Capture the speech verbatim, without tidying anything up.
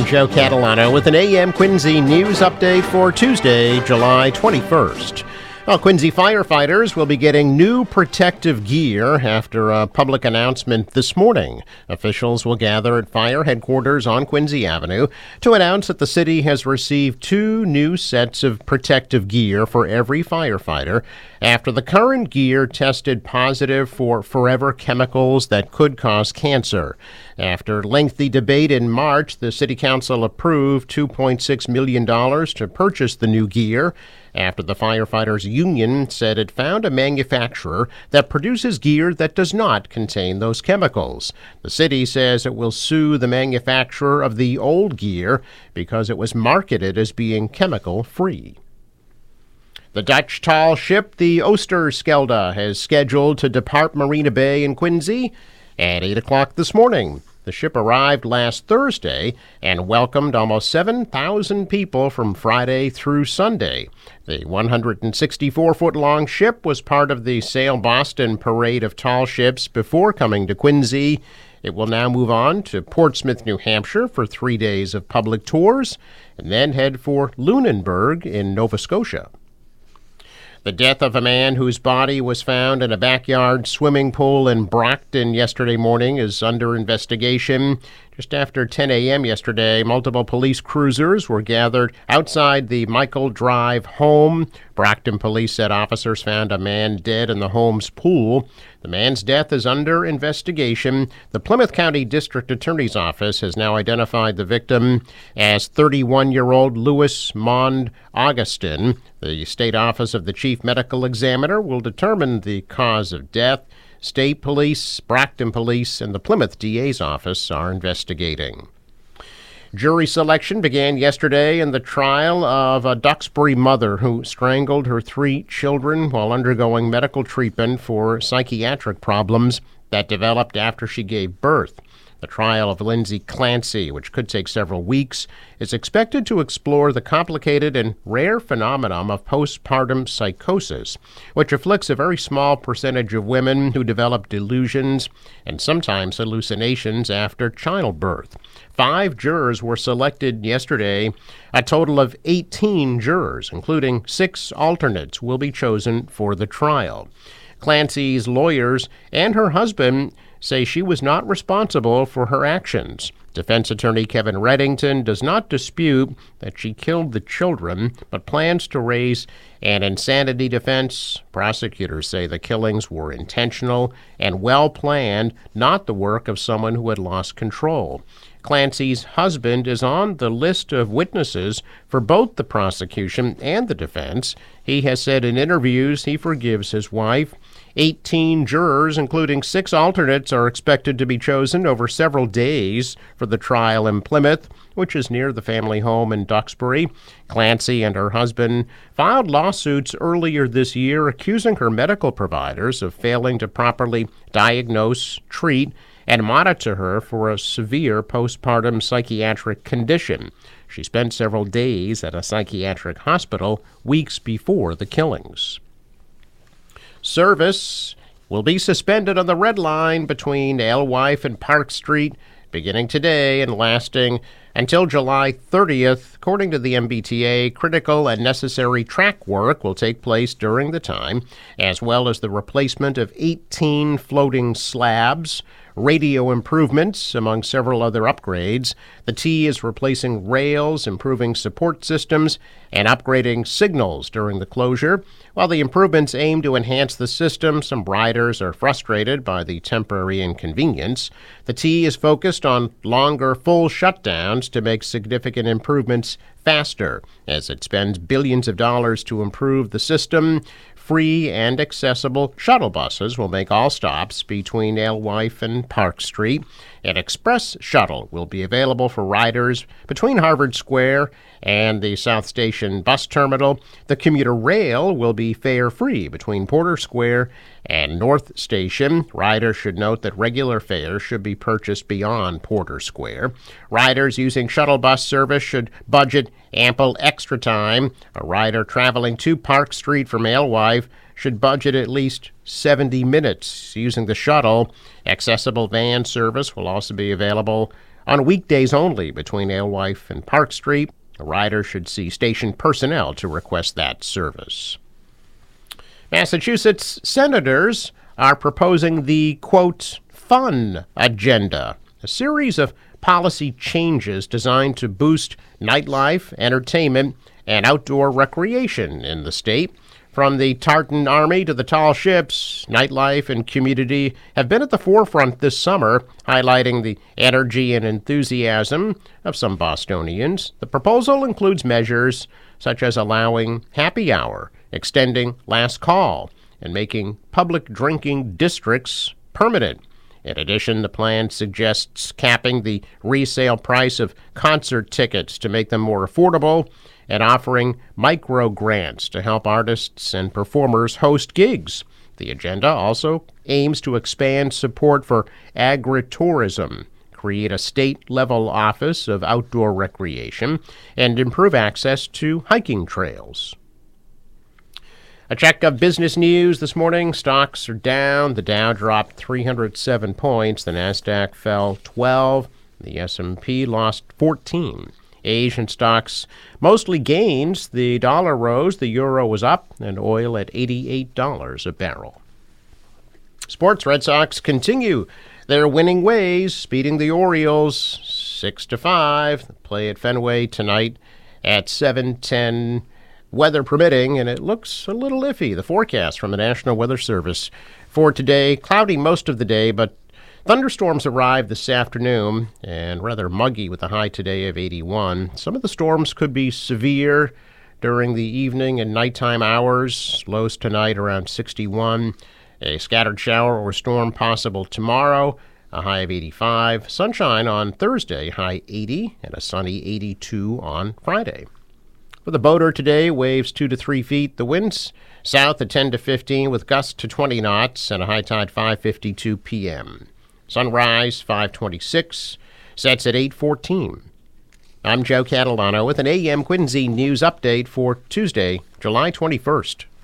Joe Catalano with an A M Quincy news update for Tuesday, July twenty-first. Well, Quincy firefighters will be getting new protective gear after a public announcement this morning. Officials will gather at fire headquarters on Quincy Avenue to announce that the city has received two new sets of protective gear for every firefighter after the current gear tested positive for forever chemicals that could cause cancer. After lengthy debate in March, the City Council approved two point six million dollars to purchase the new gear after the firefighters union said it found a manufacturer that produces gear that does not contain those chemicals. The city says it will sue the manufacturer of the old gear because it was marketed as being chemical-free. The Dutch tall ship, the Oosterschelde, is scheduled to depart Marina Bay in Quincy at eight o'clock this morning. The ship arrived last Thursday and welcomed almost seven thousand people from Friday through Sunday. The one hundred sixty-four foot long ship was part of the Sail Boston parade of tall ships before coming to Quincy. It will now move on to Portsmouth, New Hampshire for three days of public tours and then head for Lunenburg in Nova Scotia. The death of a man whose body was found in a backyard swimming pool in Brockton yesterday morning is under investigation. Just after ten a.m. yesterday, multiple police cruisers were gathered outside the Michael Drive home. Brockton police said officers found a man dead in the home's pool. The man's death is under investigation. The Plymouth County District Attorney's Office has now identified the victim as thirty-one-year-old Louis Mond Augustin. The State Office of the Chief Medical Examiner will determine the cause of death. State Police, Brockton Police, and the Plymouth D A's office are investigating. Jury selection began yesterday in the trial of a Duxbury mother who strangled her three children while undergoing medical treatment for psychiatric problems that developed after she gave birth. The trial of Lindsay Clancy, which could take several weeks, is expected to explore the complicated and rare phenomenon of postpartum psychosis, which afflicts a very small percentage of women who develop delusions and sometimes hallucinations after childbirth. Five jurors were selected yesterday. A total of eighteen jurors, including six alternates, will be chosen for the trial. Clancy's lawyers and her husband say she was not responsible for her actions. Defense attorney Kevin Reddington does not dispute that she killed the children, but plans to raise an insanity defense. Prosecutors say the killings were intentional and well-planned, not the work of someone who had lost control. Clancy's husband is on the list of witnesses for both the prosecution and the defense. He has said in interviews he forgives his wife. eighteen jurors, including six alternates, are expected to be chosen over several days for the trial in Plymouth, which is near the family home in Duxbury. Clancy and her husband filed lawsuits earlier this year accusing her medical providers of failing to properly diagnose, treat, and monitor her for a severe postpartum psychiatric condition. She spent several days at a psychiatric hospital weeks before the killings. Service will be suspended on the Red Line between Alewife and Park Street beginning today and lasting until July thirtieth. According to the M B T A, critical and necessary track work will take place during the time, as well as the replacement of eighteen floating slabs, radio improvements, among several other upgrades. The T is replacing rails, improving support systems, and upgrading signals during the closure. While the improvements aim to enhance the system, some riders are frustrated by the temporary inconvenience. The T is focused on longer full shutdowns to make significant improvements faster, as it spends billions of dollars to improve the system. Free and accessible shuttle buses will make all stops between Alewife and Park Street. An express shuttle will be available for riders between Harvard Square and the South Station bus terminal. The commuter rail will be fare-free between Porter Square and North Station. Riders should note that regular fares should be purchased beyond Porter Square. Riders using shuttle bus service should budget ample extra time. A rider traveling to Park Street from Alewife should budget at least seventy minutes using the shuttle. Accessible van service will also be available on weekdays only between Alewife and Park Street. A rider should see station personnel to request that service. Massachusetts senators are proposing the, quote, fun agenda, a series of policy changes designed to boost nightlife, entertainment, and outdoor recreation in the state. From the tartan army to the tall ships, nightlife and community have been at the forefront this summer, highlighting the energy and enthusiasm of some Bostonians. The proposal includes measures such as allowing happy hour, extending last call, and making public drinking districts permanent. In addition, the plan suggests capping the resale price of concert tickets to make them more affordable and offering micro grants to help artists and performers host gigs. The agenda also aims to expand support for agritourism, create a state-level office of outdoor recreation, and improve access to hiking trails. A check of business news this morning. Stocks are down. The Dow dropped three hundred seven points. The Nasdaq fell twelve. The S and P lost fourteen. Asian stocks mostly gains. The dollar rose, the euro was up, and oil at eighty-eight dollars a barrel. Sports. Red Sox continue their winning ways, beating the Orioles six to five. Play at Fenway tonight at seven ten, weather permitting, and it looks a little iffy. The forecast from the National Weather Service for today, cloudy most of the day, but thunderstorms arrived this afternoon and rather muggy with a high today of eighty-one. Some of the storms could be severe during the evening and nighttime hours. Lows tonight around sixty-one. A scattered shower or storm possible tomorrow, a high of eighty-five. Sunshine on Thursday, high eighty, and a sunny eighty-two on Friday. For the boater today, waves two to three feet. The winds south at ten to fifteen with gusts to twenty knots and a high tide five fifty-two p.m. Sunrise five twenty-six, sets at eight fourteen. I'm Joe Catalano with an A M Quincy News Update for Tuesday, July twenty-first.